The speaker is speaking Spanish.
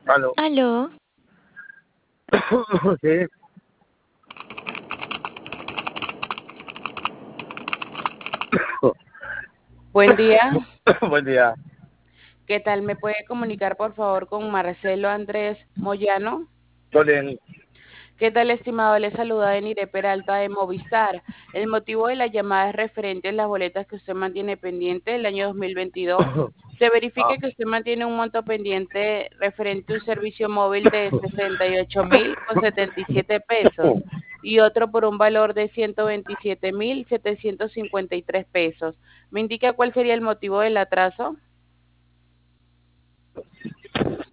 Aló. Aló, Sí. Buen día, Buen día. ¿qué tal? ¿Me puede comunicar por favor con Marcelo Andrés Moyano? Todo bien. ¿Qué tal, estimado? Le saluda Enire Peralta de Movistar. El motivo de la llamada es referente a las boletas que usted mantiene pendiente del año 2022. Se Ah, verifica que usted mantiene un monto pendiente referente a un servicio móvil de 68.077 pesos y otro por un valor de 127.753 pesos. ¿Me indica cuál sería el motivo del atraso?